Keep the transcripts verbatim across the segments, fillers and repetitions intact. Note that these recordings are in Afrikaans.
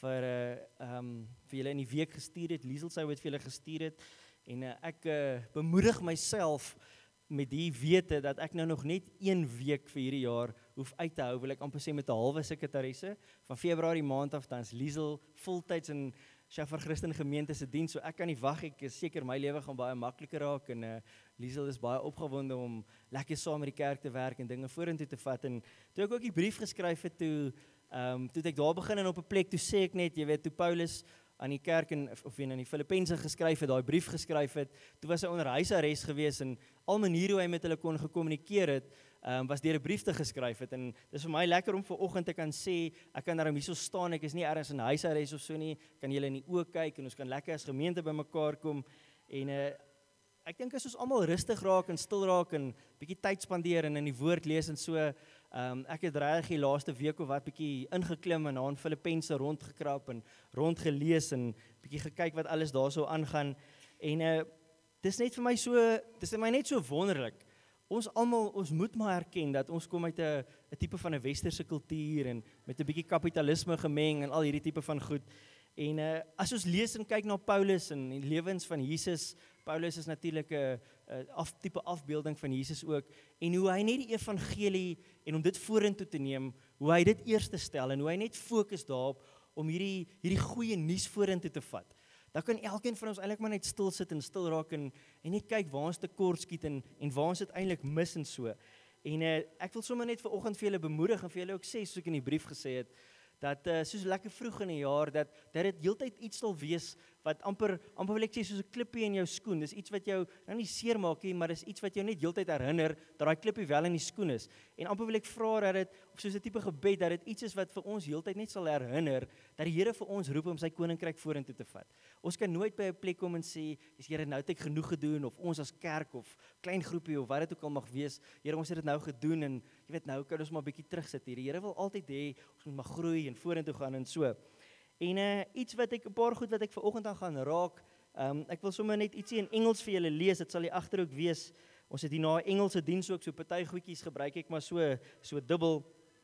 vir, uh, um, vir julle in die week gestuur het, Liesel sou het vir julle gestuur het, en uh, ek uh, bemoedig myself met die wete dat ek nou nog net een week vir hierdie jaar hoef uit te hou, wil ek amper sê met 'n halwe sekretarisse, van Februarie maand af, dan is Liesel voltyds in Shofar Christen gemeente se diens, so ek kan nie wag, ek is seker my lewe gaan baie makliker raak, en uh, Liesel is baie opgewonde om lekker saam met die kerk te werk en dinge vorentoe te vat, en toe ek ook die brief geskryf het, toe, um, toe ek daar begin en op 'n plek, toe sê ek net, jy weet, toe Paulus aan die kerk en of aan die Filippense geskryf het, daai brief geskryf het, toe was hy onder huisarrest gewees en al maniere hoe hy met hulle kon gekommunikeer het, um, was deur 'n brief te geskryf het, en dis vir my lekker om vanoggend te kan sê, ek kan daarom hierso staan, ek is nie ergens in huisarrest of so nie, kan julle in die oë kyk en ons kan lekker as gemeente bymekaar kom, en uh, ek dink as ons almal rustig raak en stil raak en bietjie tyd spandeer en in die woord lees en so, um, ek het regtig die laaste week of wat bietjie ingeklim en aan Filippense rondgekrap en rondgelees en bietjie gekyk wat alles daarso aangaan, en uh, dis net vir my so, dis vir my net so wonderlik. Ons almal, ons moet maar erken dat ons kom uit 'n 'n tipe van 'n westerse kultuur en met 'n bietjie kapitalisme gemeng en al hierdie tipe van goed. En uh, as ons lees en kyk na Paulus en die lewens van Jesus, Paulus is natuurlik 'n af, tipe afbeelding van Jesus ook, en hoe hy net die evangelie en om dit vorentoe te neem, hoe hy dit eerste stel en hoe hy net fokus daarop om hierdie hierdie goeie nuus vorentoe te vat. Dan kan elkeen van ons eintlik maar net stil sit en stil raak en, en net kyk waar ons tekort skiet en, en waar ons dit eintlik mis en so. En uh, ek wil sommer net vanoggend vir julle bemoedig en vir julle ook sê, soos ek in die brief gesê het, dat uh, soos lekker vroeg in die jaar, dat dat dit heeltyd iets sal wees wat amper amper wil ek sê soos 'n klippie in jou skoen. Dis iets wat jou nou nie seer maak nie, maar dis iets wat jou net heeltyd herinner dat daai klippie wel in die skoen is. En amper wil ek vra dat dit of soos 'n tipe gebed dat dit iets is wat vir ons heeltyd net sal herinner dat die Here vir ons roep om sy koninkryk vorentoe te vat. Ons kan nooit by 'n plek kom en sê, "Is Here, nou het ek genoeg gedoen," of ons as kerk of klein groepie of wat dit ook al mag wees, Here, ons het dit nou gedoen en jy weet nou kan ons maar 'n bietjie terugsit hier. Die Here wil altyd hê ons moet maar groei en vorentoe gaan en so. En uh, iets wat ek, 'n paar goed wat ek vanoggend aan gaan raak, um, ek wil sommer net ietsie in Engels vir julle lees, dit sal hier agter ook wees, ons het hier na Engelse diens ook, so party goedjies gebruik ek maar so, so dubbel,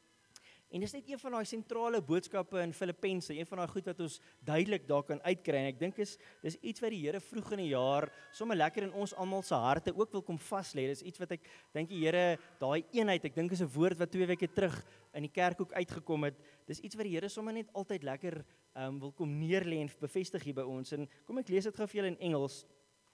en dis net een van daai sentrale boodskappe in Filippense, een van daai goed wat ons duidelik daar kan uitkry, en ek dink is, dis iets wat die Here vroeg in die jaar, sommer lekker in ons almal se harte ook wil kom vas lê, dis iets wat ek dink die Here, daai eenheid, ek dink is 'n woord wat twee weke terug in die kerk ook uitgekom het, dis iets wat die Here sommer net altyd lekker um, wil kom neerlê en bevestig hier by ons, en kom ek lees dit gou vir julle in Engels.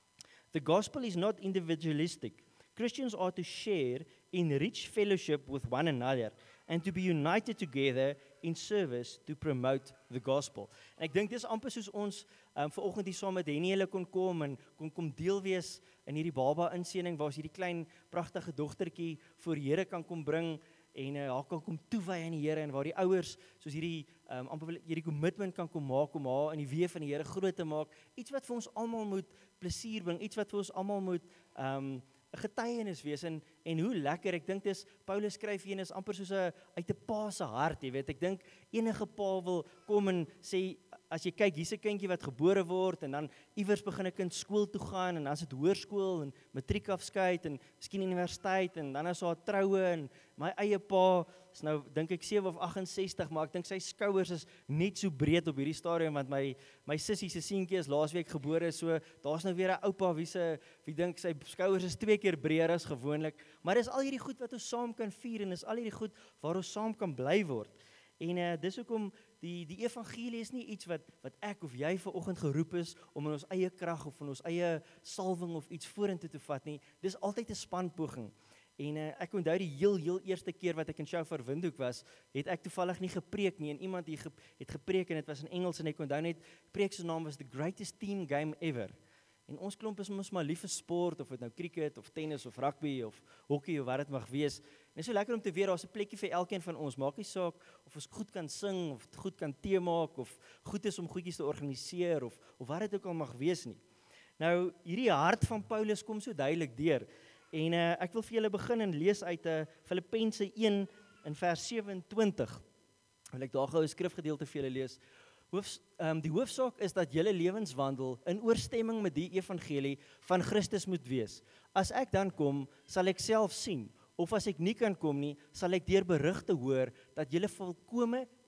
The gospel is not individualistic. Christians are to share in rich fellowship with one another and to be united together in service to promote the gospel. En ek dink dis amper soos ons um, vanoggend hier saam met Henny hulle kon kom en kon kom deel wees in hierdie baba insending waar ons hierdie klein pragtige dogtertjie voor die Here kan kom bring en uh, haar kan kom toewy aan die Here, en waar die ouers soos hierdie um, amper hierdie commitment kan kom maak om haar in die weë van die Here groot te maak, iets wat vir ons almal moet plesier bring, iets wat vir ons almal moet um, 'n getuienis wees, en, en hoe lekker, ek dink dis, Paulus skryf hier en is amper soos 'n uit 'n pa se hart, jy weet, ek dink enige pa wil kom en sê, as jy kyk, hier's 'n kindjie wat gebore word, en dan iewers begin 'n kind skool toe gaan, en dan is dit hoërskool, en matriek afskeid, en miskien universiteit, en dan is daar troue, en my eie pa is nou, dink ek sewe of agt en sestig, maar ek dink sy skouers is net so breed op hierdie stadium, want my, my sussie se seentjie is laasweek gebore, so daar's nou weer 'n oupa wie se, wie dink sy skouers is twee keer breër as gewoonlik, maar dis al hierdie goed wat ons saam kan vier, en dis al hierdie goed waar ons saam kan bly word. En uh, dis hoekom die, die evangelie is nie iets wat, wat ek of jy vanoggend geroep is om in ons eie krag of in ons eie salwing of iets vorentoe te vat nie, dis altyd 'n spanpoging. En uh, ek onthou die heel, heel eerste keer wat ek in Shofar Windhoek was, het ek toevallig nie gepreek nie, en iemand hier ge, het gepreek, en dit was in Engels, en ek onthou net, preek se naam was The Greatest Team Game Ever. En ons klomp is ons maar lief vir sport, of dit nou cricket, of tennis, of rugby, of hockey, of wat dit mag wees. En dit is so lekker om te weet, daar's 'n plekkie vir elkeen van ons, maak nie saak of ons goed kan sing, of goed kan tee maak, of goed is om goedjies te organiseer, of, of wat dit ook al mag wees nie. Nou, hierdie hart van Paulus kom so duidelik deur, en uh, ek wil vir julle begin en lees uit uh, Filippense een in vers sewe-en-twintig, wil ek daar gou 'n skrifgedeelte vir julle lees. Hoofs, um, die hoofsaak is dat julle lewenswandel in ooreenstemming met die evangelie van Christus moet wees. As ek dan kom, sal ek self sien, of as ek nie kan kom nie, sal ek deur berigte hoor dat julle volkome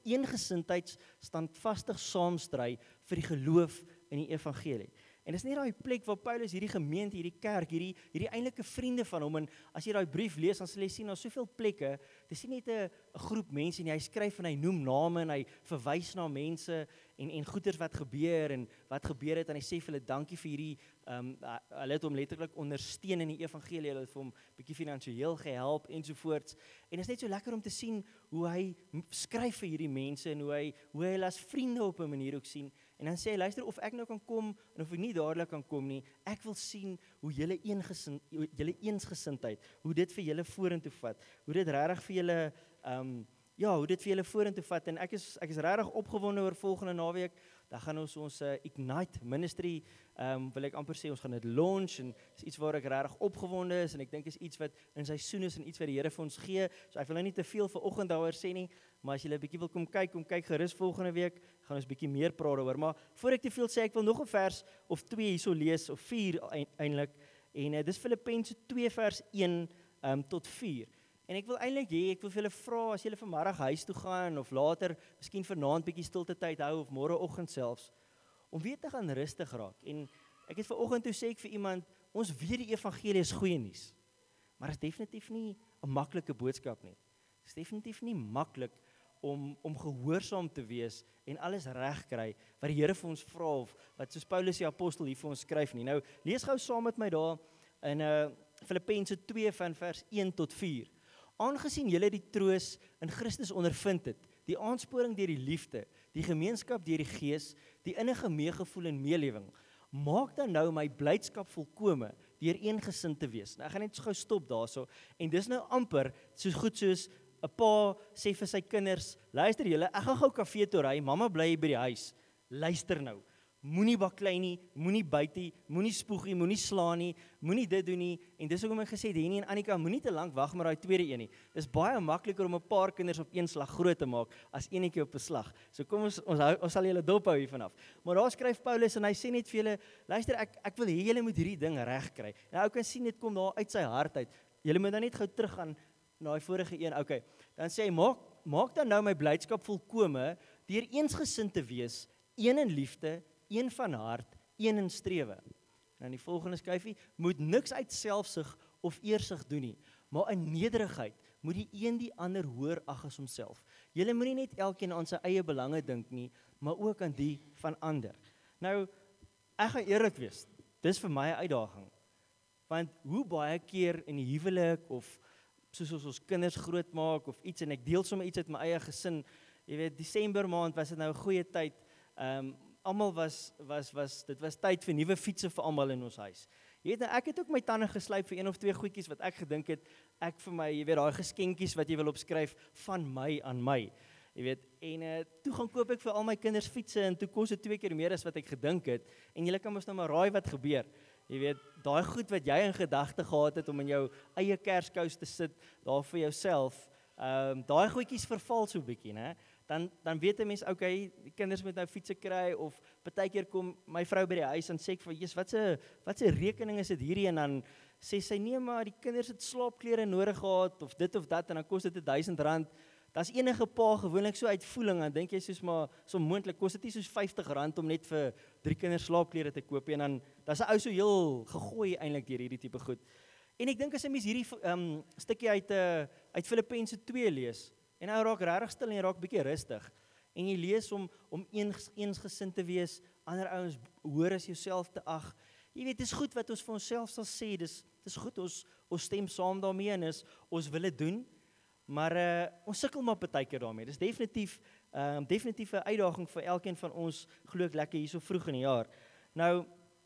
Eengesindheid standvastig saamstry vir die geloof in die evangelie. En dis nie daai plek waar Paulus hierdie gemeente, hierdie kerk, hierdie hierdie eintlike vriende van hom, en as jy daai brief lees, dan sal jy sien daar's soveel plekke. Dis nie net 'n 'n groep mense nie. Hy skryf en hy noem name en hy verwys na mense en en goeters wat gebeur en wat gebeur het, en hy sê vir hulle dankie vir hierdie ehm um, hulle het hom letterlik ondersteun in die evangelie, hulle het vir hom bietjie finansiëel gehelp ensovoorts. En dit is net so lekker om te sien hoe hy skryf vir hierdie mense en hoe hy hoe hy hulle as vriende op 'n manier ook sien. En dan sê hy, luister, of ek nou kan kom en of ek nie dadelik kan kom nie, ek wil sien hoe julle eengesind, julle eensgesindheid, hoe dit vir julle vorentoe vat, hoe dit regtig vir julle ehm um, ja, hoe dit vir julle vorentoe vat. En ek is ek is regtig opgewonde oor volgende naweek. Dan gaan ons ons uh, Ignite Ministry, um, wil ek amper sê, ons gaan dit launch, en is iets waar ek regtig opgewonde is, en ek dink is iets wat in seisoen is, en iets wat die Here vir ons gee. So ek wil nou nie te veel vanoggend daaroor sê nie, maar as jy 'n bietjie wil kom kyk, kom kyk gerus volgende week, gaan ons bietjie meer praat daaroor. Maar voor ek te veel sê, ek wil nog 'n vers of twee hierso lees, of vier eintlik, en uh, dis Filippense twee vers een um, tot vier. En ek wil eintlik hê, ek wil vir julle vra, as julle vanmiddag huis toe gaan, of later, miskien vanaand bietjie stilte tyd hou, of môreoggend selfs, om weer te gaan rustig raak. En ek het vanoggend toe sê ek vir iemand, ons weet die evangelie is goeie nuus, maar is definitief nie 'n maklike boodskap nie. Is definitief nie maklik om om gehoorsaam te wees en alles reg kry wat die Here vir ons vra, of wat soos Paulus die apostel hier vir ons skryf nie. Nou, lees gou saam met my daar in uh, Filippense twee van vers een tot vier. Aangesien julle die troos in Christus ondervind het, die aansporing deur die liefde, die gemeenskap deur die Gees, die innige meegevoel en meelewing, maak dan nou my blydskap volkome deur eengesind te wees. Nou, ek gaan net gou stop daarso, en dis nou amper so goed soos 'n pa sê vir sy kinders, luister julle, ek gaan gou kafee toe ry, mamma bly by die huis, luister nou, moenie baklei nie, moenie byt nie, moenie spoeg nie, moenie slaan nie, moenie dit doen nie, en dis hoekom ek gesê het, Henny en Annika, moenie te lank wag met daai tweede een nie. Dis baie makliker om 'n paar kinders op een slag groot te maak, as eenetjie op 'n slag. So kom ons, ons, hou, ons sal julle dop hou hier vanaf. Maar daar skryf Paulus, en hy sê net vir julle, luister, ek, ek wil hê julle moet hierdie ding reg kry. Nou, ou kan sien, dit kom daar uit sy hart uit. Julle moet dan net gou teruggaan na die vorige een, okay. Dan sê hy, maak, maak dan nou my blydskap volkome, deur eensgesind te wees, een in liefde, een van hart, een in strewe. En dan die volgende skryfie, moet niks uit selfsug of eersug doen nie, maar in nederigheid moet die een die ander hoër ag as homself. Julle moenie net elkeen aan sy eie belange dink nie, maar ook aan die van ander. Nou, ek gaan eerlik wees, dis vir my 'n uitdaging. Want hoe baie keer in die huwelik, of soos ons ons kinders groot maak, of iets, en ek deel sommer iets uit my eie gesin, jy weet, Desember maand was dit nou 'n goeie tyd, ehm, um, almal was, was, was, dit was tyd vir nuwe fietsse vir almal in ons huis. Jy weet, nou, ek het ook my tande geslyp vir een of twee goedjies wat ek gedink het, ek vir my, jy weet, daai geskenkies wat jy wil opskryf, van my aan my. Jy weet, en uh, toe gaan koop ek vir al my kinders fietsse, en toe kos dit twee keer meer as wat ek gedink het, en julle kan mos nou maar raai wat gebeur. Jy weet, daai goed wat jy in gedagte gehad het, om in jou eie kerskous te sit, daar vir jouself, um, daai goedjies verval so bietjie, né? Dan, dan weet 'n mens, okay, die kinders moet nou fietsse kry, of partykeer kom my vrou by die huis, en sê ek vir, Jesus, wat se wat se rekening is dit hierdie, en dan sê sy, nee, maar die kinders het slaapklere nodig gehad, of dit of dat, en dan kos dit duisend rand. Daar's enige pa gewoonlik so uitvoeling, dan dink jy soos, maar so moontlik kos dit nie soos vyftig rand om net vir drie kinders slaapklere te koop, en dan daar's 'n ou so heel gegooi eintlik deur hierdie tipe goed. En ek dink as 'n mens hierdie um, stukkie uit uh, uit Filippense twee lees, en hy raak regtig stil en hy raak bietjie rustig. En jy lees om om eens, eensgesind te wees, ander ouens hoor as jouself te ag. Jy weet, dis goed wat ons vir onsself sal sê, dis dis goed, ons ons stem saam daarmee, en is ons wil dit doen, maar uh, ons sukkel maar partykeer daarmee. Dis definitief um, definitief 'n uitdaging vir elkeen van ons, glo ek, lekker hier so vroeg in die jaar. Nou,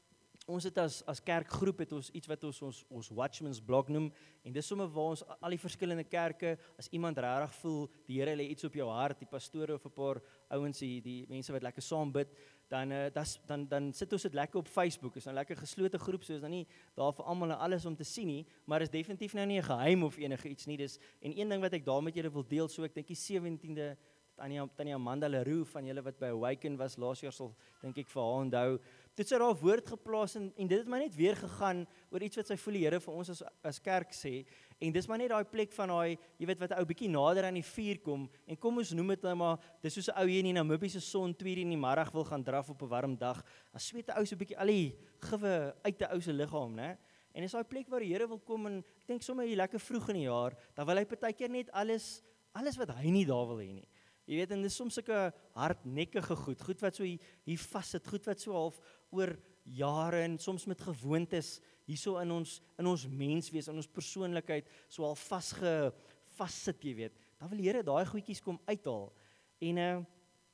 ons het as as kerkgroep het ons iets wat ons ons ons Watchman's Block noem, en dis sommer waar ons al die verskillende kerke, as iemand regtig voel die Here lê iets op jou hart, die pastore of 'n paar ouens, die, die mense wat lekker saam bid, dan uh, das, dan dan sit ons dit lekker op Facebook. Is nou lekker geslote groep, so is nou nie daar vir almal en alles om te sien nie, maar is definitief nou nie 'n geheim of enige iets nie. Dis, en een ding wat ek daar met julle wil deel, so ek dink die sewentiende Tannie Tannie Amanda Leroux van julle wat by Awaken was laas jaar sal dink ek vir haar onthou. Dit sy daar woord geplaas en, en dit het maar net weer gegaan oor iets wat sy voel die Here vir ons as as kerk sê. En dis maar net daai plek van daai, jy weet wat 'n ou bietjie nader aan die vuur kom en kom ons noem dit nou maar, dis soos 'n ou hier in die Namibiese son twee uur in die middag wil gaan draf op 'n warm dag. Dan sweet 'n ou so 'n bietjie al die gewe uit 'n ou se liggaam, né? En dis daai plek waar die Here wil kom en ek dink sommer hier lekker vroeg in die jaar, dan wil hy partykeer net alles alles wat hy nie daar wil hê nie. Jy weet, en dis soms sulke hardnekkige goed, goed wat so hier, hier vas sit, goed wat so half oor jare en soms met gewoontes hierso in ons in ons menswees, in ons persoonlikheid so al vasge vassit, jy weet. Dan wil die Here daai goedjies kom uithaal. En uh,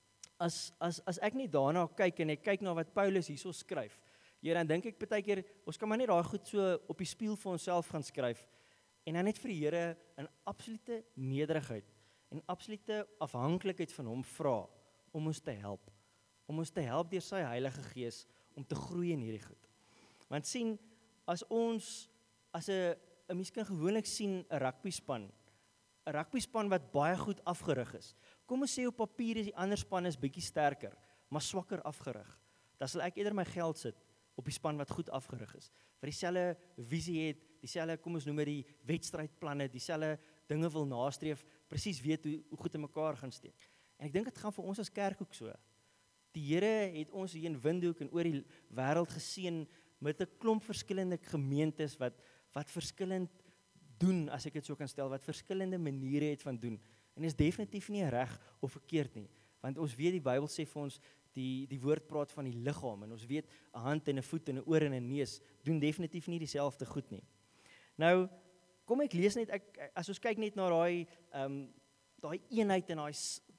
as as as ek net daarna kyk en ek kyk na wat Paulus hierso skryf, jy dan dink ek partykeer ons kan maar net daai goed so op die spieël vir onsself gaan skryf en dan net vir die Here in absolute nederigheid en absolute afhanklikheid van hom vra om ons te help, om ons te help deur sy Heilige Gees om te groei in hierdie goed. Want sien, as ons as 'n 'n mens kan gewoonlik sien 'n rugbyspan, 'n rugbyspan wat baie goed afgerig is. Kom ons sê op papier is die ander span is bietjie sterker, maar swakker afgerig. Dan sal ek eerder my geld sit op die span wat goed afgerig is, wat dieselfde visie het, dieselfde, kom ons noem dit die wedstrydplanne, dieselfde dinge wil nastreef, presies weet hoe, hoe goed in mekaar gaan steek. En ek dink dit gaan vir ons as kerk ook so. Die Here het ons hier in Windhoek en oor die wêreld geseën met 'n klomp verskillende gemeentes wat wat verskillend doen, as ek dit so kan stel, wat verskillende maniere het van doen. En is definitief nie reg of verkeerd nie, want ons weet die Bybel sê vir ons die die woord praat van die liggaam en ons weet 'n hand en 'n voet en 'n oor en 'n neus doen definitief nie dieselfde goed nie. Nou kom ek lees net ek as ons kyk net na daai ehm um, daai eenheid en daai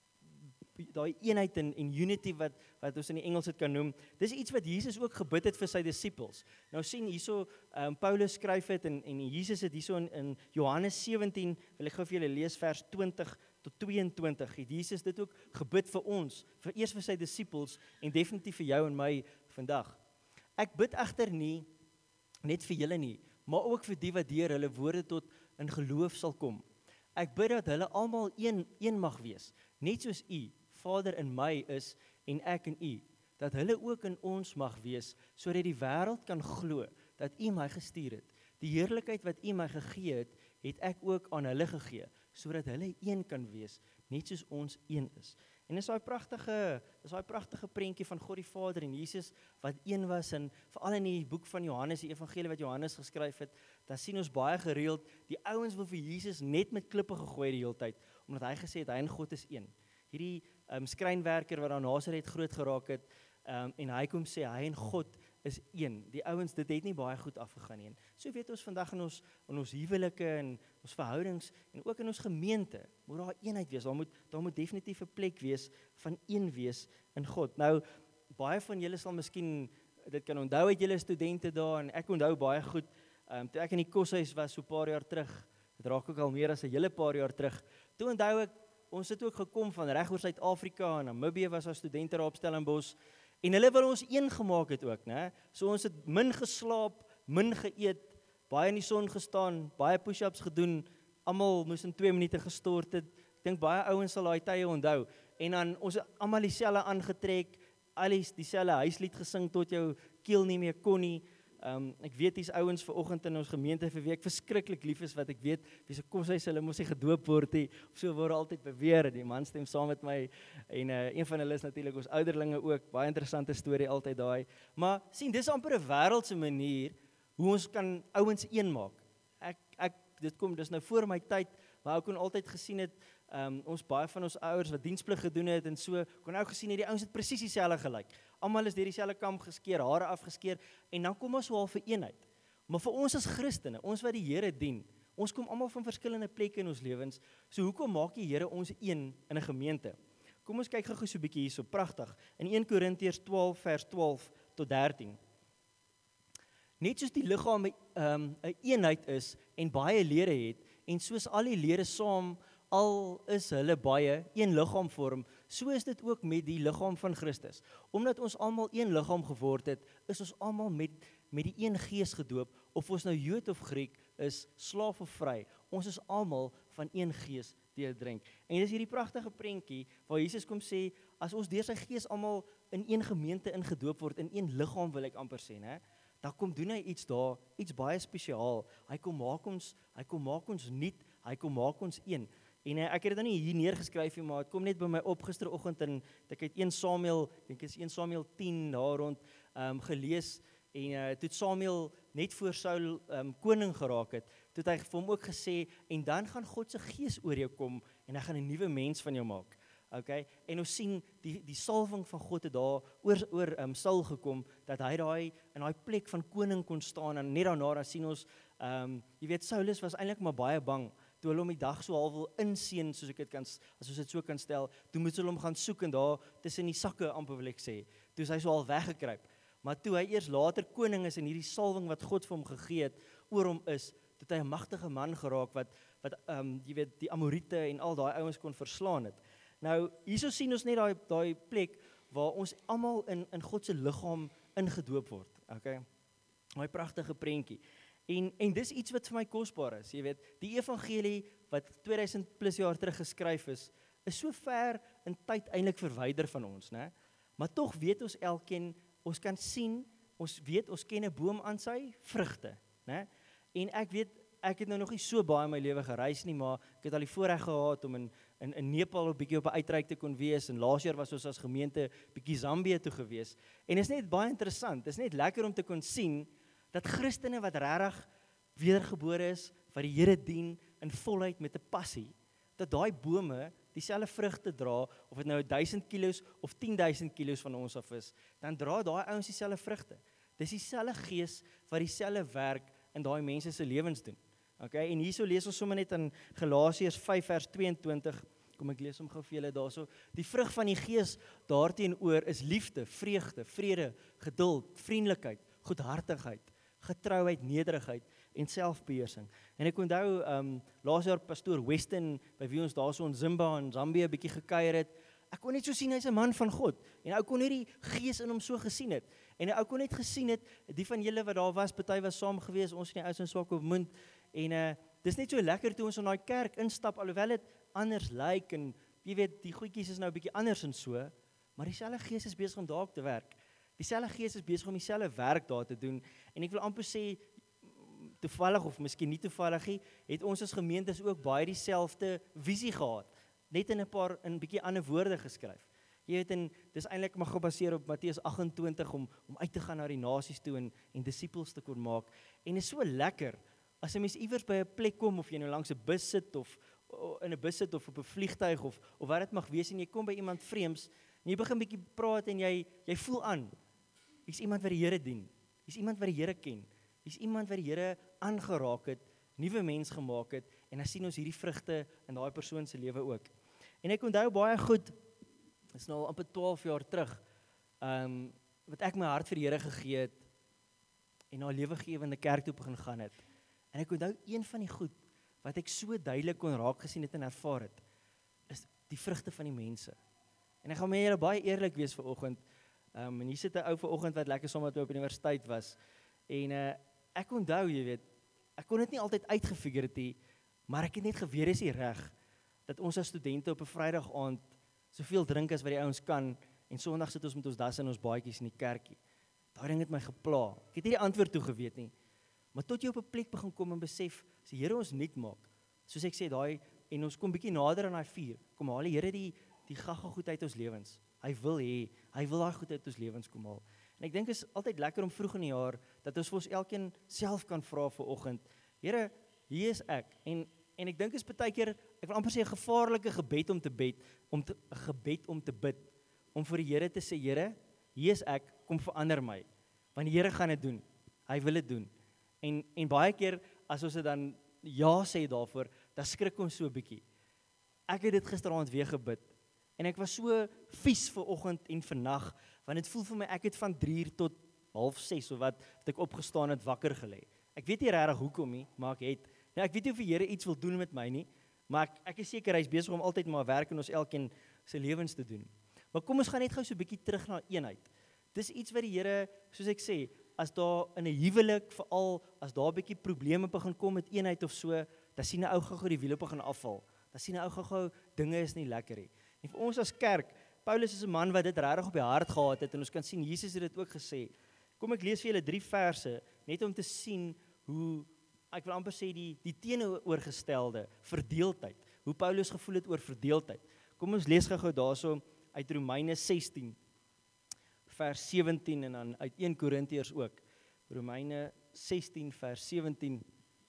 daai eenheid en, en unity wat wat ons in die Engels dit kan noem. Dis iets wat Jesus ook gebid het vir sy disippels. Nou sien hierso um, Paulus skryf dit en en Jesus het hierso in, in Johannes sewentien, wil ek gou vir julle lees vers twintig tot tweeëntwintig. Het Jesus dit ook gebid vir ons, vir eers vir sy disippels en definitief vir jou en my vandag. Ek bid egter nie net vir julle nie, maar ook vir die wat deur hulle woorde tot in geloof sal kom. Ek bid dat hulle almal een een mag wees, net soos U, Vader, in my is en ek in U, dat hulle ook in ons mag wees, sodat die wêreld kan glo dat U my gestuur het. Die heerlikheid wat U my gegee het, het ek ook aan hulle gegee, sodat hulle een kan wees, net soos ons een is. En dis daai pragtige, dis daai pragtige prentjie van God die Vader en Jesus wat een was, en veral in die boek van Johannes, die evangelie wat Johannes geskryf het, dan sien ons baie gereeld, die ouens wil vir Jesus net met klippe gegooi die hele tyd, omdat hy gesê het, hy en God is een. Hierdie um, skrynwerker wat aan Nasaret groot geraak het, um, en hy kom sê, hy en God is een. Die ouens, dit het nie baie goed afgegaan nie. So weet ons vandag in ons, in ons huwelike en ons verhoudings, en ook in ons gemeente, moet daar eenheid wees, daar moet, daar moet definitief 'n plek wees van een wees in God. Nou, baie van julle sal miskien, dit kan onthou uit julle studente daar, en ek onthou baie goed, um, toe ek in die koshuis was so 'n paar jaar terug, dit raak ook al meer as 'n hele paar jaar terug, toe onthou ek, ons het ook gekom van reg oor Suid-Afrika, en Namibië was ons studente daar op Stellenbosch, en hulle wil ons een gemaak het ook, né? So ons het min geslaap, min geëet, baie in die son gestaan, baie push-ups gedoen, almal moes in twee minute gestort het. Ek dink baie ouens sal daai tye onthou. En dan ons het almal dieselfde aangetrek, alles dieselfde huislied gesing tot jou keel nie meer kon nie. Um, ek weet hier's ouens vanoggend in ons gemeente vir wie ek verskriklik lief is, wat ek weet, wie se koshuis hulle mos nie gedoop word nie, of so word altyd beweer, die man stem saam met my, en uh, een van hulle is natuurlik ons ouderlinge ook, baie interessante storie altyd daai, maar sien, dis amper 'n wêreldse manier, hoe ons kan ouens een maak. Ek, ek, dit kom, dis nou voor my tyd, maar ek kon altyd gesien het, um, ons baie van ons ouers wat diensplig gedoen het, en so, kon ook gesien het, die ouens het presies dieselfde gelyk. Almal is deur dieselfde kam geskeer, hare afgeskeer, en dan kom ons so al vir eenheid. Maar vir ons as Christene, ons wat die Here dien, ons kom almal van verskillende plekke in ons lewens, so hoekom maak die Here ons een in 'n gemeente? Kom ons kyk gou so 'n bietjie hierso, pragtig, in een Korintiërs twaalf vers twaalf tot dertien. Net soos die liggaam 'n um, 'n eenheid is en baie lede het, en soos al die lede saam, al is hulle baie, een liggaam vorm, so is dit ook met die liggaam van Christus. Omdat ons almal een liggaam geword het, is ons almal met, met die een gees gedoop, of ons nou Jood of Griek is, slaaf of vry, ons is almal van een gees te drink. En dis hierdie pragtige prentjie waar Jesus kom sê, as ons deur sy gees almal in een gemeente ingedoop word, in een liggaam wil ek amper sê, né? Dan kom doen hy iets daar, iets baie spesiaal. Hy kom maak ons, hy kom maak ons nuut, hy kom maak ons een. En uh, ek het dit nou nie hier neergeskryf nie, maar dit kom net by my op gisteroggend en ek het een Samuel, ek dink is een Samuel tien daar rond um, gelees en uh, toe Samuel net voor Saul um, koning geraak het, toe het hy vir hom ook gesê, en dan gaan God se gees oor jou kom en hy gaan 'n nuwe mens van jou maak. Okay? En ons sien die die salwing van God het daar oor oor um, Saul gekom dat hy daai in daai plek van koning kon staan en net daarna dan sien ons um, jy weet Saulus was eintlik maar baie bang toe hulle hom die dag so half wil inseën soos ek dit kan as ons dit so kan stel, toe moet hulle hom gaan soek en daar tussen die sakke amper wil ek sê. Toe is hy so al weggekruip. Maar toe hy eers later koning is en hierdie salwing wat God vir hom gegee het oor hom is, toe het hy 'n magtige man geraak wat wat um, jy weet die Amorite en al daai ouens kon verslaan het. Nou hierso sien ons net daai daai plek waar ons almal in in God se liggaam ingedoop word. Okay? Daai pragtige prentjie. En en dis iets wat vir my kosbaar is, jy weet, die evangelie wat tweeduisend plus jaar terug geskryf is, is so ver in tyd eintlik verwyder van ons, né? Maar tog weet ons elkeen, ons kan sien, ons weet ons ken 'n boom aan sy vrugte, né? En ek weet ek het nou nog nie so baie in my lewe gereis nie, maar ek het al die voorreg gehad om in in in Nepal 'n bietjie op 'n uitreik te kon wees en laas jaar was ons as gemeente bietjie Zambië toe gewees. En is net baie interessant, is net lekker om te kon sien dat Christene wat regtig wedergebore is, wat die Here dien in volheid met 'n passie, dat daai bome dieselfde vrugte dra, of dit nou duisend kilos of tien duisend kilos van ons af is, dan dra daai ouens dieselfde vrugte. Dis dieselfde gees wat dieselfde werk in daai mense se lewens doen. Okay, en hierso lees ons sommer net in Galasiërs vyf vers tweeëntwintig, kom ek lees hom gou vir julle daarso. Die vrug van die gees daarteenoor is liefde, vreugde, vrede, geduld, vriendelikheid, goedhartigheid, getrouheid, nederigheid en selfbeheersing. En ek onthou um, laas jaar pastoor Weston by wie ons daarso in Zimba en Zambië 'n bietjie gekuier het. Ek kon net so sien hy's 'n man van God en ou kon net die gees in hom so gesien het. En ou kon net gesien het die van julle wat daar was, party was saam gewees, ons nie ouens in swak op mond. En uh, dis net so lekker toe ons in daai kerk instap, alhoewel dit anders lyk en jy weet die goedjies is nou 'n bietjie anders en so, maar dieselfde gees is besig om daar te werk. Dieselfde gees is besig om dieselfde werk daar te doen. En ek wil amper sê toevallig of miskien nie toevallig nie, het ons as gemeentes ook baie dieselfde visie gehad. Net in 'n paar in 'n bietjie ander woorde geskryf. Jy weet, en dis eintlik maar gebaseer op Matteus agt en twintig om om uit te gaan na die nasies toe en en disippels te kon maak. En is so lekker as 'n mens iewers by 'n plek kom of jy nou langs 'n bus sit of in 'n bus sit of op 'n vliegtuig of of wat dit mag wees en jy kom by iemand vreemds en jy begin bietjie praat en jy jy voel aan. Hier's iemand wat die Here dien. Hier's iemand wat die Here ken. Hier's iemand wat die Here aangeraak het, nuwe mens gemaak het en dan sien ons hierdie vrugte in daai persoon se lewe ook. En ek onthou baie goed, is nou al amper twaalf jaar terug, um, wat ek my hart vir die Here gegee het en na 'n lewegewende kerk toe begin gaan het. En ek onthou een van die goed wat ek so duidelik kon raak gesien het en ervaar het, is die vrugte van die mense. En ek gaan met julle baie eerlik wees vanoggend. Um, en hier sit 'n ou vanoggend wat lekker saam met my op universiteit was. En uh, ek onthou, jy weet, ek kon dit nie altyd uitgefigure het nie, maar ek het net geweet is nie reg dat ons as studente op 'n Vrydag aand soveel drink as wat die ouens kan en Sondag sit ons met ons dasse en ons baadjies in die kerkie. Daai ding het my gepla. Ek het nie die antwoord toe geweet nie. Maar tot jy op 'n plek begin kom en besef, as die Here ons nuut maak, soos ek sê, daai en ons kom bietjie nader aan daai vuur, kom haal die Here die die gaga goed uit ons lewens. Hy wil hê, hy wil daai goed uit ons lewens kom haal. En ek dink is altyd lekker om vroeg in die jaar dat ons vir ons elkeen self kan vra vir oggend. Here, hier is ek. En en ek dink is baie keer, ek wil amper sê 'n gevaarlike gebed om te bid, om te 'n gebed om te bid, om vir die Here te sê, Here, hier is ek, kom verander my. Want die Here gaan dit doen. Hy wil dit doen. En en baie keer as ons dit dan ja sê daarvoor, dan skrik ons so 'n bietjie. Ek het dit gisteraand weer gebid. En ek was so vies vir oggend en vir nag, want dit voel vir my ek het van drie uur tot half ses of wat het ek opgestaan het wakker gelê. Ek weet nie regtig hoekom nie, maar ek het. Nou ek weet nie of die Here iets wil doen met my nie, maar ek ek is seker hy's besig om altyd maar werk in ons elkeen se lewens te doen. Maar kom ons gaan net gou so 'n bietjie terug na eenheid. Dis iets wat die Here, soos ek sê, as daar in 'n huwelik, veral as daar 'n bietjie probleme begin kom met eenheid of so, dan sien 'n ou gou-gou die wiele begin afval. dan sien hy ou gou-gou dinge is nie lekker nie. En vir ons as kerk, Paulus is 'n man wat dit regtig op die hart gehad het en ons kan sien Jesus het dit ook gesê. Kom ek lees vir julle drie verse net om te sien hoe ek wil amper sê die die teenoorgestelde verdeeldheid, hoe Paulus gevoel het oor verdeeldheid. Kom ons lees gou-gou daarso uit Romeine sestien vers sewentien en dan uit een Korintiërs ook. Romeine sestien vers sewentien.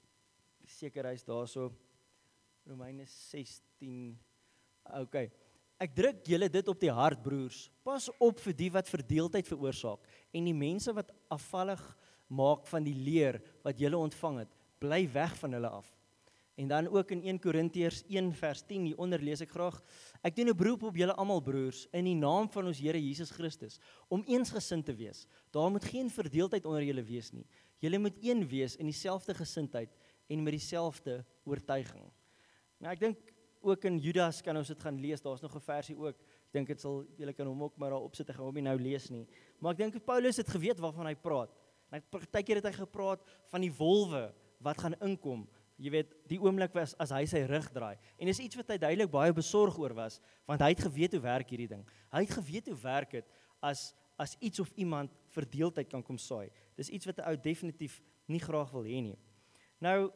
Seker hy's daarso. Romeine sestien. Okay. Ek druk julle dit op die hart, broers. Pas op vir die wat verdeeldheid veroorsaak en die mense wat afvallig maak van die leer wat julle ontvang het. Bly weg van hulle af. En dan ook in een Korintiërs een vers tien, hieronder lees ek graag, ek doen 'n beroep op julle almal broers, in die naam van ons Here Jesus Christus, om eensgesind te wees. Daar moet geen verdeeldheid onder julle wees nie. Julle moet een wees in dieselfde gesindheid en met dieselfde oortuiging. Nou ek dink ook in Judas kan ons dit gaan lees, daar's nog 'n versie ook, ek dink dit sal, julle kan hom ook maar daar opsit, ek gaan hom nie nou lees nie. Maar ek dink Paulus het geweet waarvan hy praat. En partykeer het hy gepraat van die wolwe wat gaan inkom. Jy weet, die oomblik was as hy sy rug draai. En dis iets wat hy duidelik baie besorg oor was, want hy het geweet hoe werk hierdie ding. Hy het geweet hoe werk dit as as iets of iemand verdeeldheid kan kom saai. Dis iets wat 'n ou definitief nie graag wil hê nie. Nou,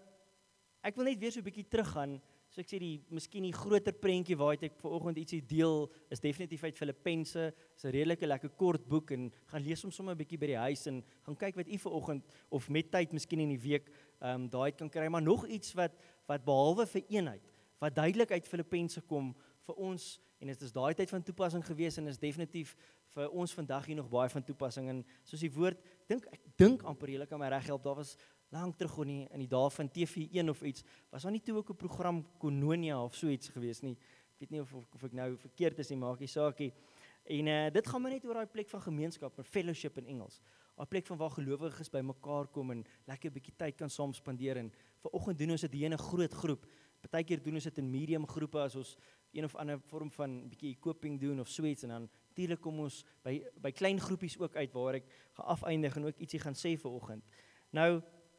ek wil net weer so 'n bietjie teruggaan. So ek sê die miskien die groter prentjie waaruit ek vanoggend ietsie deel is definitief uit Filippense. Is 'n redelike lekker kort boek en gaan lees hom sommer 'n bietjie by die huis en gaan kyk wat u vanoggend of met tyd miskien in die week ehm um, daai kan kry, maar nog iets wat wat behalwe vir eenheid, wat duidelik uit Filippense kom vir ons en dit is daai tyd van toepassing gewees en is definitief vir ons vandag hier nog baie van toepassing en soos die woord dink ek dink amper julle kan my reg help, daar was lank terug in die, in die dae van T V een of iets, was daar nie toe ook 'n program Kononia of so iets gewees nie. Ek weet nie of, of, of ek nou verkeerd is nie, maak nie saakie. En uh, dit gaan maar net oor daai plek van gemeenskap, 'n fellowship in Engels. 'n Plek van waar gelowiges bymekaar kom en lekker 'n bietjie tyd kan saam spandeer en vanoggend doen ons dit hier in 'n groot groep. Partykeer doen ons dit in medium groepe as ons een of ander vorm van 'n bietjie equipping doen of so iets en dan natuurlik kom ons by by klein groepies ook uit waar ek gaan afeindig en ook ietsie gaan sê vanoggend. Nou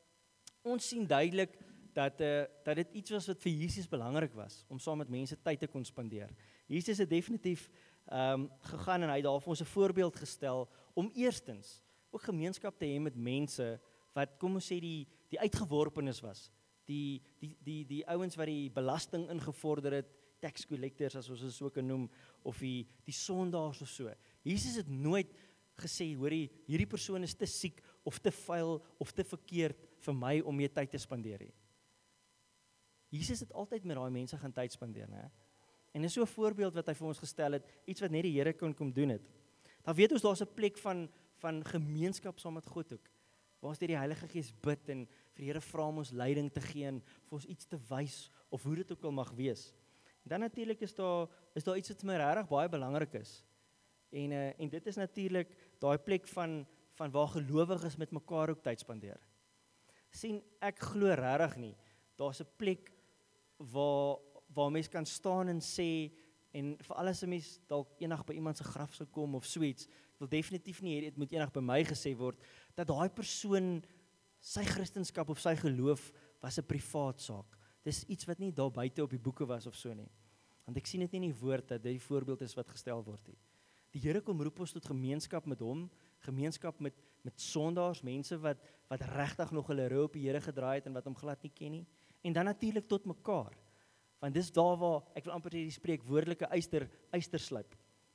ons sien duidelik dat uh, dat dit iets was wat vir Jesus belangrik was om saam met mense tyd te kon spandeer. Jesus het definitief ehm um, gegaan en hy het daar vir ons 'n voorbeeld gestel om eerstens ook gemeenskap te hê met mense wat kom ons sê die die uitgeworpenes was. Die die die die ouens wat die belasting ingevorder het, tax collectors as ons dit so kan noem of die die sondaars of so. Jesus het nooit gesê, hoorie, hierdie persoon is te siek of te vuil of te verkeerd vir my om mee tyd te spandeer nie. Jesus het altyd met daai mense gaan tyd spandeer, né? En dis so 'n voorbeeld wat hy vir ons gestel het, iets wat net die Here kon kom doen het. Dan weet ons daar's 'n plek van van gemeenskap saam met God ook. Waar ons deur die Heilige Gees bid en vir die Here vra om ons leiding te gee en vir ons iets te wys of hoe dit ook al mag wees. En dan natuurlik is daar is daar iets wat vir my regtig baie belangrik is. En uh, en dit is natuurlik daai plek van van waar gelowiges met mekaar ook tyd spandeer. Sien, ek glo regtig nie daar's 'n plek waar waar mens kan staan en sê en vir alles 'n mens dalk eendag by iemand se graf sou kom of so iets. Ek wil definitief nie hê dit moet eendag by my gesê word dat daai persoon sy Christendom of sy geloof was 'n privaat saak. Dis iets wat nie daar buite op die boeke was of so nie. Want ek sien dit nie in die woord dat dit die voorbeeld is wat gestel word nie. Die Here kom roep ons tot gemeenskap met hom, gemeenskap met met sondaars, mense wat wat regtig nog hulle rou op die Here gedraai het en wat hom glad nie ken nie. En dan natuurlik tot mekaar. Want dis daar waar ek wil amper hierdie spreek woordelike eyster eysterslyp.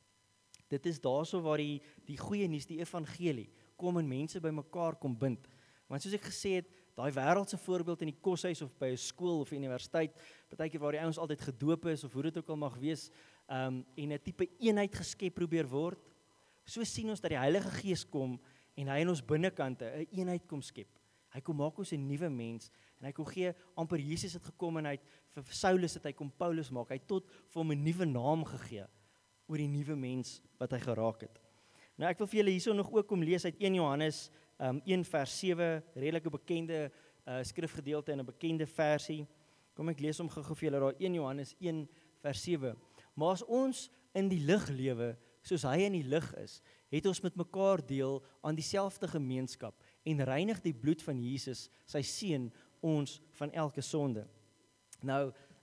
Dit is daarso waar die die goeie nuus, die evangelie kom en mense bymekaar kom bind. Want soos ek gesê het, daai wêreldse voorbeeld in die koshuis of by 'n skool of universiteit, partykeer waar die ouens altyd gedoop is of hoe dit ook al mag wees, um, en 'n tipe eenheid geskep probeer word. So sien ons dat die Heilige Gees kom en hy in ons binnekante 'n eenheid kom skep. Hy kom maak ons 'n nuwe mens en hy kom gee amper Jesus het gekom en hy het vir Saulus het hy kom Paulus maak. Hy het tot vir hom 'n nuwe naam gegee oor die nuwe mens wat hy geraak het. Nou ek wil vir julle hierso nog ook kom lees uit een Johannes um, een vers sewe, redelike bekende uh, skrifgedeelte en 'n bekende versie. Kom ek lees hom gou-gou vir julle daar een Johannes een vers sewe. Maar as ons in die lig lewe soos hy in die lig is, het ons met mekaar deel aan dieselfde gemeenskap en reinig die bloed van Jesus, sy seun, ons van elke sonde. Nou,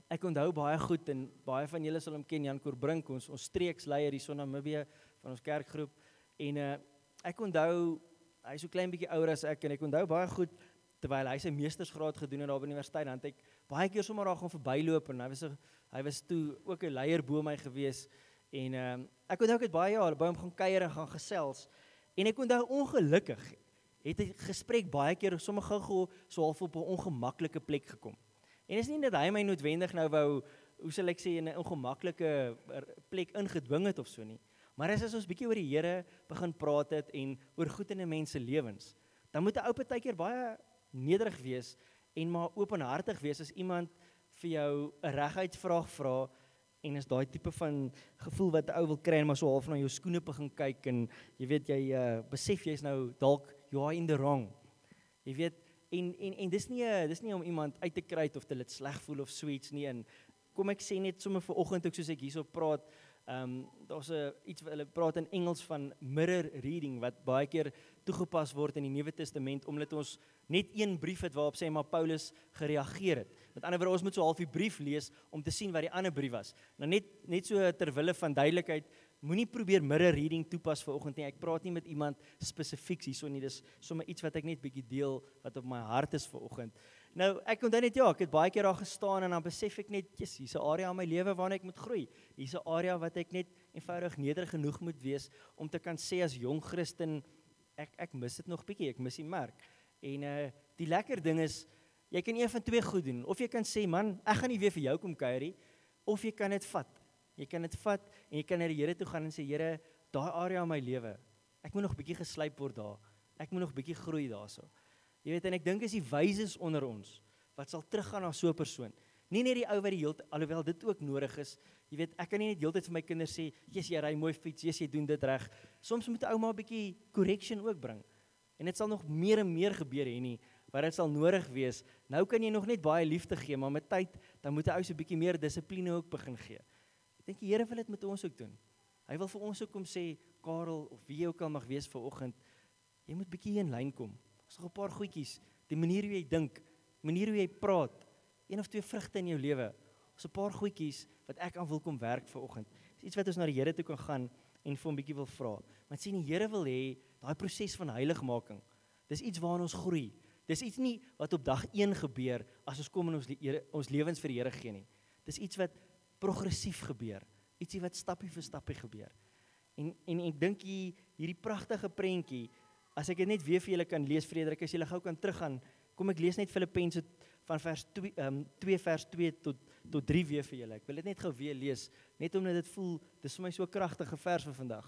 ek onthou baie goed, en baie van julle sal hom ken, Jan Korbrink, ons, ons streeksleier hier so in Namibië, van ons kerkgroep, en uh, ek onthou, hy is so klein bietjie ouer as ek, en ek onthou baie goed, terwyl hy sy meestersgraad gedoen het daar by die universiteit, dan het ek baie keer sommer daar gaan verbyloop, en hy was, hy was toe ook 'n leier bo my gewees, en uh, ek onthou ek het baie jaar by hom gaan kuier en gaan gesels, en ek onthou ongelukkig, het die gesprek baie keer sommer gou-gou so half op 'n ongemaklike plek gekom. En is nie dat hy my noodwendig nou wou, hoe sal ek sê, in 'n ongemaklike plek ingedwing het of so nie. Maar as ons bietjie oor die Here begin praat het en oor goed in 'n mens se lewens, dan moet 'n ou partykeer baie nederig wees en maar openhartig wees as iemand vir jou 'n reguitvraag vra, en is daai tipe van gevoel wat 'n ou wil kry en maar so half na jou skoene begin kyk en jy weet jy uh, besef jy's nou dalk you are in the wrong. Jy weet, en en en dis nie dis nie om iemand uit te kry of te laat sleg voel of sweets nie, en kom ek sê net sommer vanoggend ook soos ek hierso praat, ehm um, daar's 'n iets wat hulle praat in Engels van mirror reading wat baie keer toegepas word in die Nuwe Testament omdat ons net een brief het waarop sê maar Paulus gereageer het. Met ander woorde, ons moet so half die brief lees om te sien wat die ander brief was. Nou net net so ter wille van duidelikheid, moenie probeer mirror reading toepas vanoggend nie. Ek praat nie met iemand spesifieks hierso nie. Dis sommer iets wat ek net bietjie deel wat op my hart is vanoggend. Nou, ek onthou net ja, ek het baie keer daar gestaan en dan besef ek net, yes, hier's 'n area in my lewe waarna ek moet groei. Hier's 'n area wat ek net eenvoudig nederig genoeg moet wees om te kan sê as jong Christen, ek ek mis dit nog bietjie, ek mis die merk. En uh die lekker ding is, jy kan een van twee goed doen. Of jy kan sê, man, ek gaan nie weer vir jou kom kuier nie, of jy kan dit vat. Jy kan dit vat en jy kan na die Here toe gaan en sê, Here, daai area in my lewe, ek moet nog bietjie geslyp word daar. Ek moet nog bietjie groei daarso. Jy weet, en ek dink is die wyses onder ons wat sal teruggaan na so 'n persoon. Nie net die ou wat die hele alhoewel dit ook nodig is. Jy weet, ek kan nie net heeltyd vir my kinders sê, "Jesus, jy ry mooi fiets, Jesus, jy doen dit reg." Soms moet 'n ou maar 'n bietjie correction ook bring. En dit sal nog meer en meer gebeur hê nie, waar dit sal nodig wees. Nou kan jy nog net baie liefde gee, maar met tyd dan moet 'n ou so 'n bietjie meer dissipline ook begin gee. Ek dink die Here wil dit met ons ook doen. Hy wil vir ons ook kom sê, Karel of wie jy ook al mag wees vanoggend, jy moet bietjie in lyn kom. Ons nog 'n paar goedjies, die manier hoe jy dink, die manier hoe jy praat, een of twee vrugte in jou lewe. Ons 'n paar goedjies wat ek aan wil kom werk vanoggend. Dis iets wat ons na die Here toe kan gaan en vir hom bietjie wil vra. Want sien, die Here wil hê daai proses van heiligmaking. Dis iets waarna ons groei. Dis iets nie wat op dag een gebeur as ons kom en ons Here, ons lewens vir die Here gee nie. Dis iets wat progressief gebeur. Ietsie wat stappie vir stappie gebeur. En en ek dink hier hierdie pragtige prentjie, as ek dit net weer vir julle kan lees, Frederik, as julle gou kan teruggaan, kom ek lees net Filippense van vers twee, um, twee vers twee tot tot drie weer vir julle. Ek wil dit net gou weer lees, net omdat dit voel, dis vir my so 'n kragtige vers vir vandag.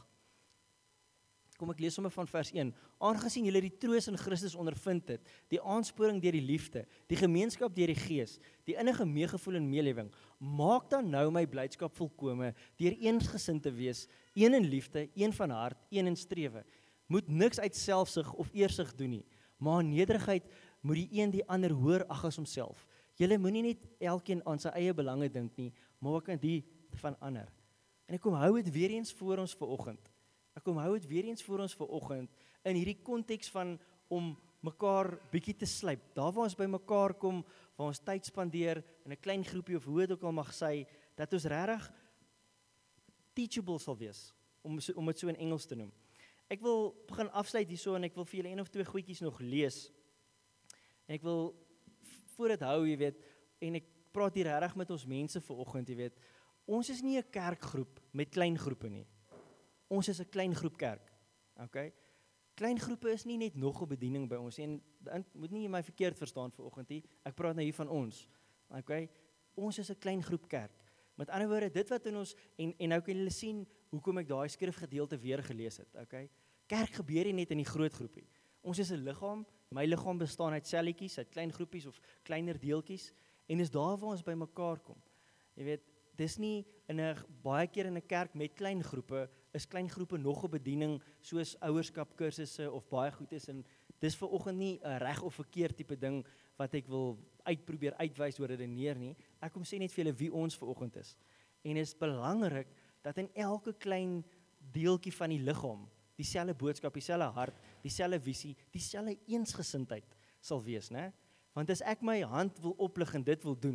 Kom ek lees sommer van vers een. Aangesien julle die troos in Christus ondervind het, die aansporing deur die liefde, die gemeenskap deur die Gees, die innige meegevoel en meelewing, maak dan nou my blydskap volkome deur eensgesind te wees, een in liefde, een van hart, een in strewe. Moet niks uit selfsug of eersug doen nie, maar in nederigheid moet die een die ander hoër ag as homself. Julle moenie net elkeen aan sy eie belange dink nie, maar ook aan die van ander. En ek kom hou dit weer eens voor ons vanoggend. Ek kom hou dit weer eens voor ons vanoggend in hierdie konteks van om mekaar bietjie te slyp. Daar waar ons by mekaar kom, waar ons tyd spandeer in 'n klein groepie of hoe dit ook al mag sê, dat ons regtig teachable sal wees, om om dit so in Engels te noem. Ek wil begin afsluit hierso en ek wil vir julle een of twee goedjies nog lees. En ek wil voor dit hou, jy weet, en ek praat hier regtig met ons mense vanoggend, jy weet. Ons is nie 'n kerkgroep met klein groepe nie. Ons is 'n klein groep kerk. Okay? Klein groepe is nie net nog 'n bediening by ons en moet nie my verkeerd verstaan vanoggend nie. Ek praat nou hier van ons. Okay? Ons is 'n klein groep kerk. Met ander woorde, dit wat in ons en en nou kan julle sien hoekom ek daai skrifgedeelte weer gelees het, okay? Kerk gebeur nie net in die groot groepie. Ons is 'n liggaam. My liggaam bestaan uit selletjies, uit klein groepies of kleiner deeltjies en dis daar waar ons by mekaar kom. Jy weet, dis nie in 'n baie keer in 'n kerk met klein groepe is klein groepe nog 'n bediening soos ouerskap kursusse of baie goed is en dis vir oggend nie 'n reg of verkeerd tipe ding wat ek wil uitprobeer uitwys oor redeneer nie. Ek kom sê net vir julle wie ons vir oggend is. En dit is belangrik dat in elke klein deeltjie van die liggaam dieselfde boodskap, dieselfde hart, dieselfde visie, dieselfde eensgesindheid sal wees, né? Want as ek my hand wil oplig en dit wil doen,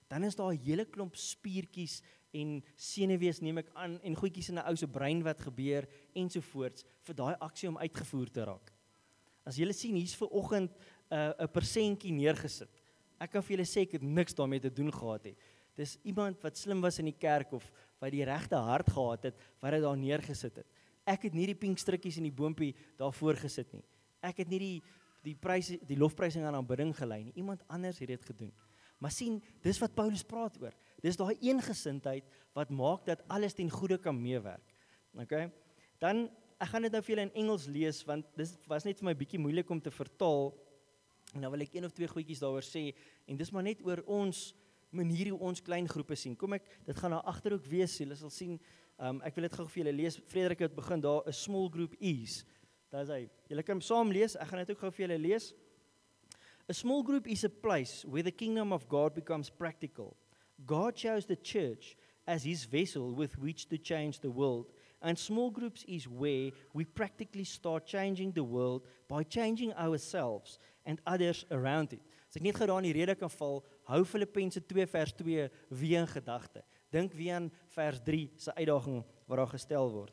dan is daar 'n hele klomp spiertjies en senuwees neem ek aan en goedjies in 'n ou se brein wat gebeur ensovoorts vir daai aksie om uitgevoer te raak. As julle sien hier's ver oggend 'n uh, 'n persentjie neergesit. Ek kan vir julle sê ek het niks daarmee te doen gehad het. Dis iemand wat slim was in die kerk of wat die regte hart gehad het wat dit daar neergesit het. Ek het nie die pink strikkies in die boontjie daarvoor gesit nie. Ek het nie die die prys die lofprysing aan aanbidding gelei nie. Iemand anders het dit gedoen. Maar sien, dis wat Paulus praat oor. Dis daai eengesindheid wat maak dat alles ten goeie kan meewerk. Okay? Dan ek gaan dit nou vir julle in Engels lees want dis was net vir my bietjie moeilik om te vertaal. En dan wil ek een of twee goedjies daaroor sê en dis maar net oor ons manier hoe ons klein groepe sien. Kom ek, dit gaan daar agter ook wees. Julle sal sien, um, ek wil dit gou vir julle lees. Frederik het begin daar 'n small group is. Daar is hy. Julle kan saam lees. Ek gaan dit ook gou vir julle lees. A small group is a place where the kingdom of God becomes practical. God chose the church as his vessel with which to change the world. And small groups is where we practically start changing the world by changing ourselves and others around it. As ek net gou daar in die rede kan val, hou Filippense twee vers twee weer in gedagte. Dink weer aan vers drie se uitdaging wat daar gestel word.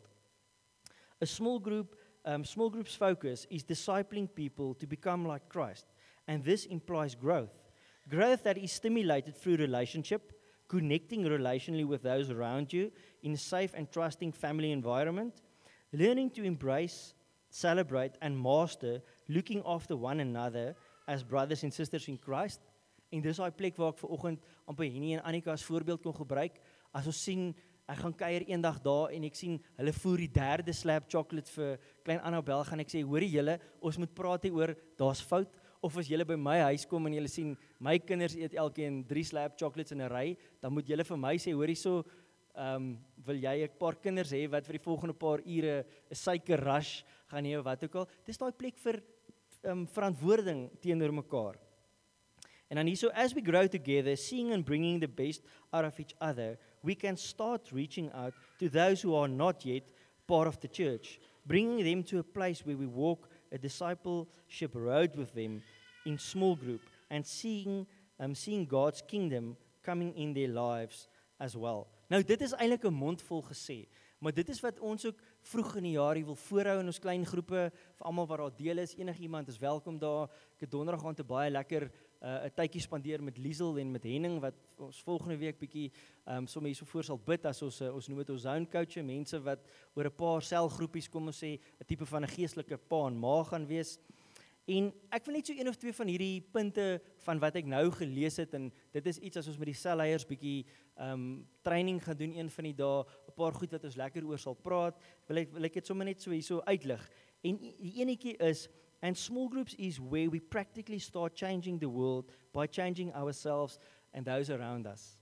A small group, um, small group's focus is discipling people to become like Christ. And this implies growth. Growth that is stimulated through relationship, connecting relationally with those around you in a safe and trusting family environment, learning to embrace, celebrate and master looking after one another as brothers and sisters in Christ. En dis daai plek waar ek vanoggend amper Henny en Annika as voorbeeld kon gebruik. As ons sien, ek gaan kuier eendag daar en ek sien hulle voer die derde slab chocolate vir klein Annabel, gaan ek sê, hoorie julle, ons moet praat hier oor daar's fout. Of as julle by my huis kom en julle sien my kinders eet elkeen drie slab chocolates in 'n ry, dan moet julle vir my sê, hoorie so, ehm um, wil jy 'n paar kinders hê wat vir die volgende paar ure 'n suiker rush gaan hê of wat ook al. Dis daai plek vir ehm um, verantwoording teenoor mekaar. And then so as we grow together, seeing and bringing the best out of each other, we can start reaching out to those who are not yet part of the church, bringing them to a place where we walk a discipleship road with them in small group and seeing um, seeing God's kingdom coming in their lives as well. Nou dit is eintlik 'n mondvol gesê, maar dit is wat ons ook vroeg in die jaar wil voorhou in ons klein groepe, vir almal wat daar deel is, enigiemand is welkom daar. Ek het donderdag aand 'n baie lekker 'n uh, tydjie spandeer met Liesel en met Henning wat ons volgende week bietjie um, sommer hierso voor sal bid as ons uh, ons noem dit ons zone coach, mense wat oor 'n paar selgroepies kom ons sê 'n tipe van 'n geestelike pa en ma gaan wees. En ek wil net so een of twee van hierdie punte van wat ek nou gelees het en dit is iets as ons met die selleiers bietjie um, training gaan doen een van die dae, 'n paar goed wat ons lekker oor sal praat, wil ek wil ek dit sommer net so hierso uitlig. En die enetjie is, and small groups is where we practically start changing the world by changing ourselves and those around us.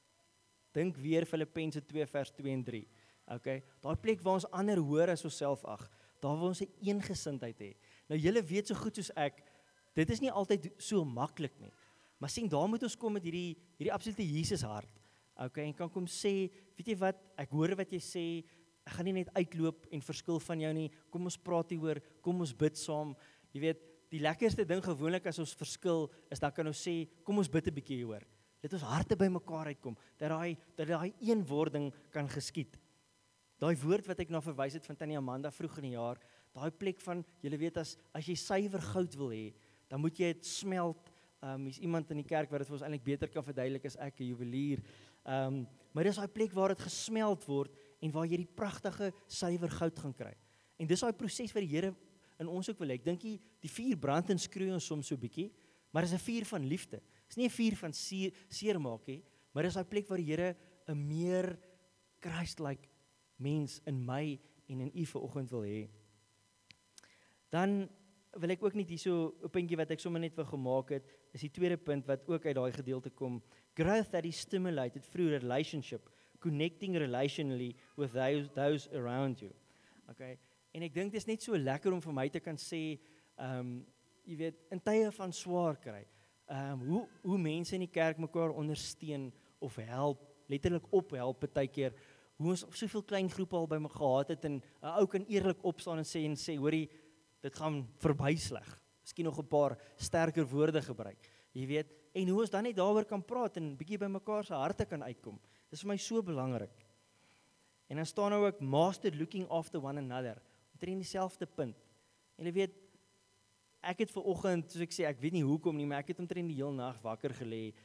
Dink weer Filippense twee vers twee en drie. Okay, daai plek waar ons ander hoor as onsself ag, daar waar ons 'n eengesindheid het. Nou julle weet so goed soos ek, dit is nie altyd so maklik nie. Maar sien, daar moet ons kom met hierdie hierdie absolute Jesus hart. Okay, en kan kom sê, weet jy wat, ek hoor wat jy sê, ek gaan nie net uitloop en verskil van jou nie. Kom ons praat hieroor, kom ons bid saam. Jy weet, die lekkerste ding gewoonlik as ons verskil is dan kan ons sê, kom ons bid 'n bietjie hieroor. Dit ons harte by mekaar uitkom, dat daai dat daai eenwording kan geskied. Daai woord wat ek na verwys het van Tannie Amanda vroeg in die jaar, daai plek van, julle weet as as jy suiwer goud wil hê, dan moet jy dit smelt. Um hier's iemand in die kerk wat dit vir ons eintlik beter kan verduidelik as ek, 'n juwelier. Um maar dis daai plek waar dit gesmeld word en waar jy die pragtige suiwer goud gaan kry. En dis daai proses wat die Here in ons ook wil hê. Ek dink die, die vuur brand en skreeu ons soms so bietjie, maar dis 'n vuur van liefde. Dis nie 'n vuur van seer, seermaak nie, maar dis daai plek waar die Here 'n meer Christ-like mens in my en in u vanoggend wil hê. Dan wil ek ook net hierso 'n puntjie wat ek sommer net wil gemaak het, is die tweede punt wat ook uit daai gedeelte kom. Growth that is stimulated through relationship, connecting relationally with those, those around you. Okay. En ek dink dit is net so lekker om vir my te kan sê, ehm um, jy weet, in tye van swaar kry, ehm um, hoe hoe mense in die kerk mekaar ondersteun of help, letterlik ophelp baie keer, hoe ons soveel klein groepe al by mekaar gehad het en 'n ou kan eerlik opstaan en sê en sê, hoorie, dit gaan verby sleg. Miskien nog 'n paar sterker woorde gebruik. Jy weet, en hoe ons dan net daaroor kan praat en bietjie by mekaar se harte kan uitkom. Dis vir my so belangrik. En dan staan nou ook master looking after one another. Omtrent dieselfde punt. En jy weet, ek het vanoggend, soos ek sê, ek weet nie hoekom nie, maar ek het omtrent die hele nag wakker gelê.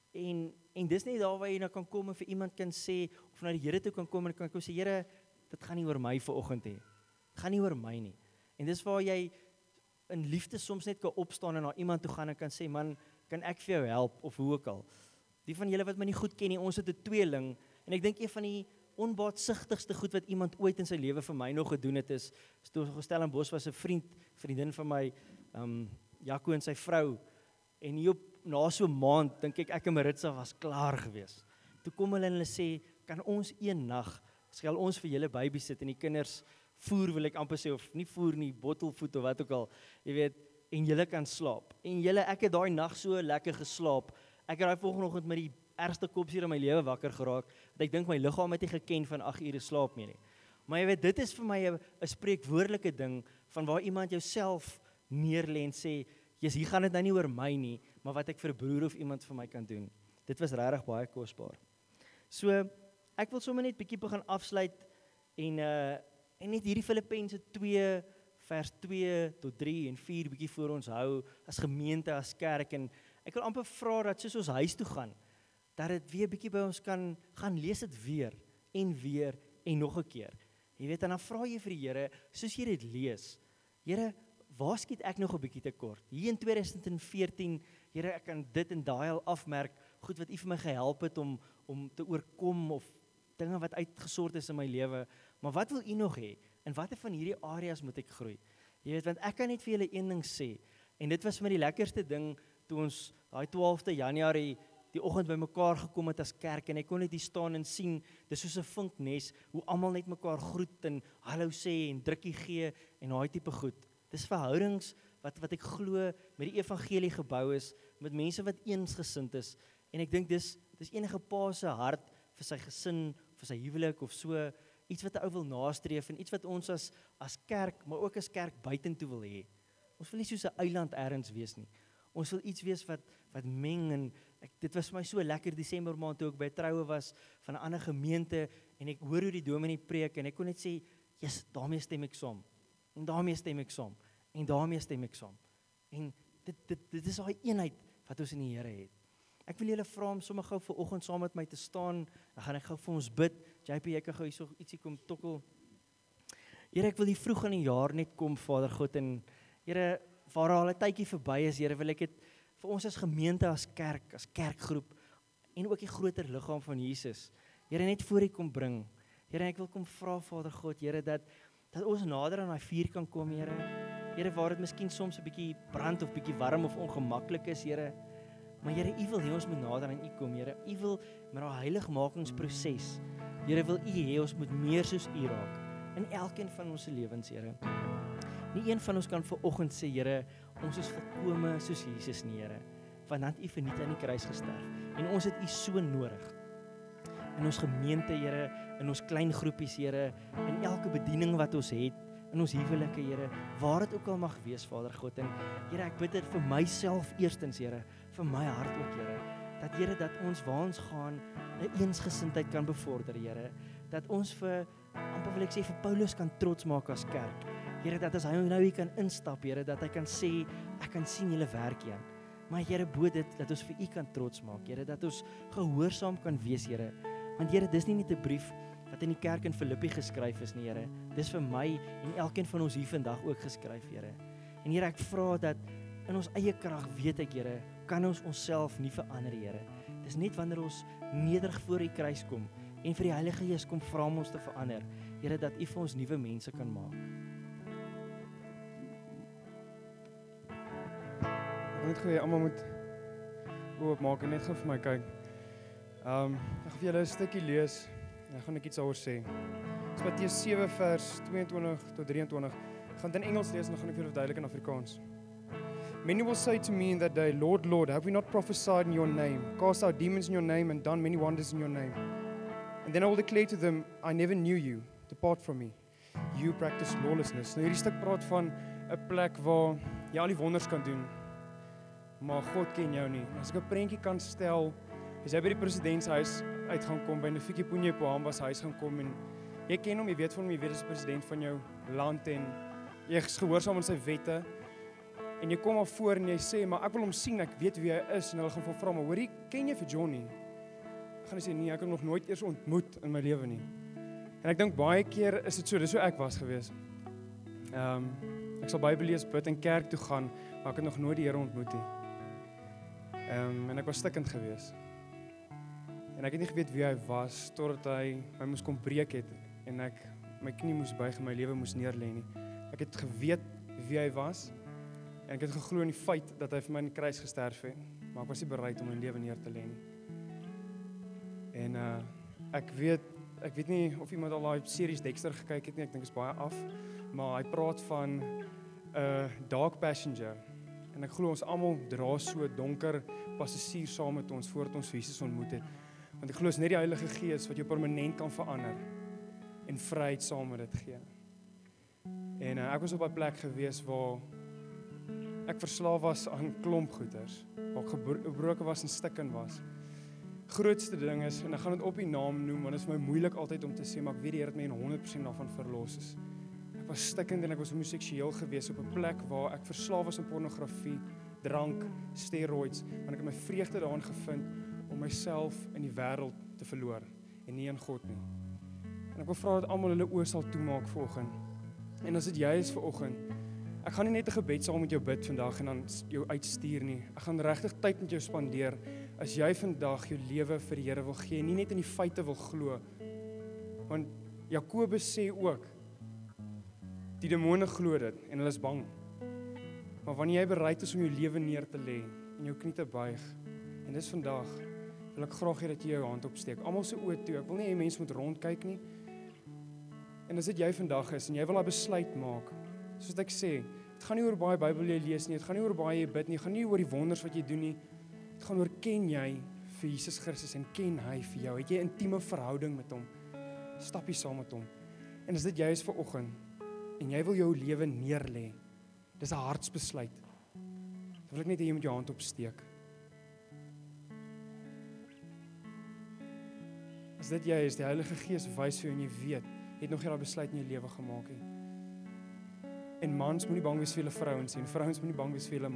En en dis net daar waar jy nou kan kom en vir iemand kan sê of na die Here toe kan kom en kan kom sê, Here, dit gaan nie oor my vanoggend hê. Dit gaan nie oor my nie. En dis waar jy in liefde soms net kan opstaan en na iemand toe gaan en kan sê, man, kan ek vir jou help of hoe ook al. Die van julle wat my nie goed ken nie, ons het 'n tweeling en ek dink een van die onbaatsigtigste goed wat iemand ooit in sy lewe vir my nog gedoen het is, is toe gestel in Bos was 'n vriend, vriendin van my, um, Jaco en sy vrou, en hier op, na so 'n maand, dink ek, ek en Maritza was klaar gewees. Toe kom hulle en hulle sê, kan ons een nag, sal ons vir julle babysit en die kinders voer, wil ek amper sê, of nie voer nie, bottelvoed of wat ook al, jy weet, en julle kan slaap. En julle, ek het daai nag so lekker geslaap, ek het daai volgende oggend met die ergste kopseer in my lewe wakker geraak, dat ek dink my liggaam het nie geken van agt ure slaap meer nie. Maar jy weet, dit is vir my 'n spreekwoordelike ding, van waar iemand jouself neerlê en sê, Jesus, hier gaan dit nou nie oor my nie, maar wat ek vir 'n broer of iemand vir my kan doen. Dit was regtig baie kosbaar. So, ek wil sommer net bietjie begin afsluit, en, uh, en net hierdie Filippense twee, vers twee tot drie en vier bietjie voor ons hou, as gemeente, as kerk, en ek wil amper vra dat soos ons huis toe gaan, dat dit weer bietjie by ons kan, gaan lees dit weer, en weer, en nog 'n keer. Jy weet, en dan vra jy vir die Here, soos jy dit lees, Here, waar skiet ek nog 'n bietjie tekort? Hier in twintig veertien, Here, ek kan dit en daai al afmerk, goed wat U vir my gehelp het om, om te oorkom, of dinge wat uitgesort is in my lewe, maar wat wil U nog hê? En watter van hierdie areas moet ek groei? Jy weet, want ek kan net vir julle een ding sê, en dit was vir my die lekkerste ding, toe ons daai twaalfde Januarie die oggend by mekaar gekom het as kerk, en ek kon net hier staan en sien, dis soos 'n vinknes, hoe almal net mekaar groet, en hallo sê, en drukkie gee, en daai tipe goed. Dis verhoudings, wat, wat ek glo, met die evangelie gebou is, met mense wat eensgesind is, en ek dink dis, dis enige pa se hart, vir sy gesin, vir sy huwelik, of so, iets wat 'n ou wil nastreef, en iets wat ons as, as kerk, maar ook as kerk buitentoe wil hê. Ons wil nie soos 'n eiland ergens wees nie. Ons wil iets wees wat, wat meng, en ek, dit was vir my so lekker Desember maand, toe ek by troue was, van 'n ander gemeente, en ek hoor hoe die dominee preek, en ek kon net sê, yes, daarmee stem ek saam, en daarmee stem ek saam, en daarmee stem ek saam, en dit, dit, dit is daai eenheid, wat ons in die Here het. Ek wil julle vra om sommer gou vir oggend saam met my te staan, dan gaan ek gou vir ons bid. J P, jy kan gou hier so ietsie kom tokkel. Here, ek wil hier vroeg in die jaar net kom, Vader God, en Here, waar al 'n tydjie verby is, Here, wil ek dit vir ons as gemeente, as kerk, as kerkgroep, en ook die groter liggaam van Jesus, Here, net voor U kom bring. Here, ek wil kom vra, Vader God, Here, dat, dat ons nader aan daai vuur kan kom, Here. Here, waar dit miskien soms 'n bietjie brand, of bietjie warm, of ongemaklik is, Here, maar Here, U wil hê ons moet nader aan U kom, Here. U wil met daai heiligmakingsproses, Here, wil U hê ons moet meer soos U raak, in elkeen van ons se lewens, Here. Nie een van ons kan vir oggend sê, Here, ons is volkome soos Jesus nie, Here, want dan het U verniet aan die kruis gesterf, en ons het U so nodig, in ons gemeente, Here, in ons klein groepies, Here, in elke bediening wat ons het, in ons huwelike, Here, waar dit ook al mag wees, Vader God, en Here, ek bid dit vir myself eerstens, Here, vir my hart ook, Here, dat Here, dat ons waar ons gaan, 'n eensgesindheid kan bevorder, Here, dat ons vir, amper wil ek sê, vir Paulus kan trots maak as kerk, Here, dat as hy nou hier kan instap, Here, dat hy kan sê, ek kan sien julle werk, Jan, maar Here, bo dit, dat ons vir U kan trots maak, Here, dat ons gehoorsaam kan wees, Here, want Here, dis nie net 'n brief wat in die kerk in Filippi geskryf is nie, Here, dis vir my en elkeen van ons hier vandag ook geskryf, Here, en Here, ek vra dat in ons eie krag, weet ek, Here, kan ons onsself nie verander, Here, dis net wanneer ons nederig voor U kruis kom, en vir die Heilige Gees kom vra om ons te verander, Here, dat U vir ons nuwe mense kan maak. Ek wil net gou hê almal moet oopmaak en net gou vir my kyk. Um, ek gaan vir julle 'n stukkie lees, en ek gaan net iets daaroor sê. Dis Matteus sewe vers tweeëntwintig tot drieëntwintig. Ek gaan dit in Engels lees en dan gaan ek vir julle verduidelik in Afrikaans. Many will say to me in that day, Lord, Lord, have we not prophesied in your name, cast out demons in your name, and done many wonders in your name? And then I will declare to them, I never knew you, depart from me, you practice lawlessness. Nou hierdie stuk praat van 'n plek waar jy al die wonders kan doen, maar God ken jou nie. As ek 'n prentjie kan stel, as jy by die presidentshuis uit gaan kom, by Hifikepunye Pohamba se huis gaan kom en jy ken hom, jy weet van hom, jy weet as die president van jou land en jy is gehoorsaam aan sy wette en jy kom maar voor en jy sê, maar ek wil hom sien, ek weet wie hy is en hulle gaan vir hom vra, maar hoorie, ken jy vir Johnny? Ek gaan sê, nee, ek het hom nog nooit eers ontmoet in my lewe nie. En ek dink baie keer is dit so, dis hoe ek was gewees. Ehm um, ek sal Bybel lees, bid en kerk toe gaan, maar ek het nog nooit die Here ontmoet nie. Ehm um, en ek was stikkend gewees. En ek het nie geweet wie hy was totdat hy my moes kom breek het en ek my knie moes buig en my lewe moes neerlê nie. Ek het geweet wie hy was en ek het geglo in die feit dat hy vir my in die kruis gesterf het, maar ek was nie bereid om my lewe neer te lê nie. En uh ek weet ek weet nie of iemand al daai series Dexter gekyk het nie, ek dink is baie af, maar hy praat van 'n uh, dark passenger. En ek glo ons almal dra so 'n donker passasier saam met ons voordat ons Jesus ontmoet het. Want ek glo is net die Heilige Gees wat jou permanent kan verander en vryheid saam met dit gee. En uh, ek was op 'n plek gewees waar ek verslaaf was aan klomp goeders, waar ek gebroken was en stikken was. Grootste ding is, en ek gaan dit op die naam noem, want dit is vir my moeilik altyd om te sê, maar ek weet die Here het my in honderd persent daarvan verlos is. Ek was stikkend en ek was homoseksueel gewees op 'n plek waar ek verslaaf was aan pornografie, drank, steroids, want ek het my vreugde daarin gevind om myself in die wêreld te verloor en nie in God nie. En ek wil vra dat almal hulle oë sal toemaak vanoggend. En as dit jy is vanoggend, ek gaan nie net 'n gebed saam met jou bid vandag en dan jou uitstuur nie. Ek gaan regtig tyd met jou spandeer as jy vandag jou lewe vir die Here wil gee, nie net in die feite wil glo. Want Jakobus sê ook, die demone glo dit en hulle is bang. Maar wanneer jy bereid is om jou lewe neer te lê en jou knie te buig, en dis vandag, wil ek graag hê dat jy jou hand opsteek. Almal se oë toe. Ek wil nie hê mense moet rondkyk nie. En as dit jy vandag is en jy wil 'n besluit maak, soos ek sê, dit gaan nie oor baie Bybel jy lees nie, dit gaan nie oor baie jy bid nie, dit gaan nie oor die wonders wat jy doen nie. Dit gaan oor, ken jy vir Jesus Christus en ken hy vir jou? Het jy 'n intieme verhouding met hom? Stap jy saam met hom? En as dit jy is vanoggend en jy wil jou lewe neerlê, dis 'n hartsbesluit. Dan wil ek net hê jy moet jou hand opsteek. As dit jy is, die Heilige Gees wys vir jou en jy weet, jy het nog nie daai besluit in jou lewe gemaak nie. En mans moenie bang wees vir julle vrouens nie, en vrouens moenie bang wees vir julle